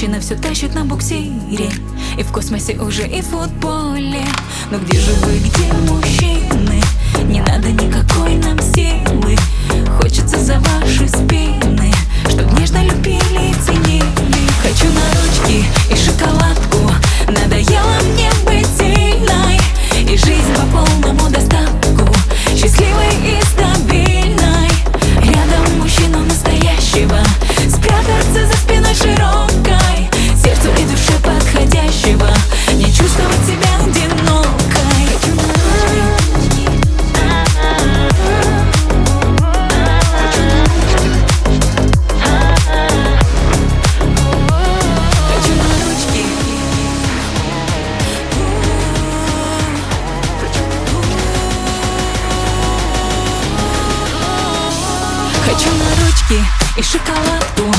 Мужчина все тащит на буксире, и в космосе уже, и в футболе. Но где же вы, где мужчины? Не надо никакой нам силы. Хочется за ваши спины, чтоб нежно любили и ценили. Хочу на ручки и шоколадку. Надоело мне быть сильной, и жизнь по полному достатку, счастливой и стабильной. Рядом мужчину настоящего, спрятаться за спиной широкой, сердцу и душе подходящего, не чувствовать себя одинокой. Хочу на ручки. Хочу на ручки и шоколадку.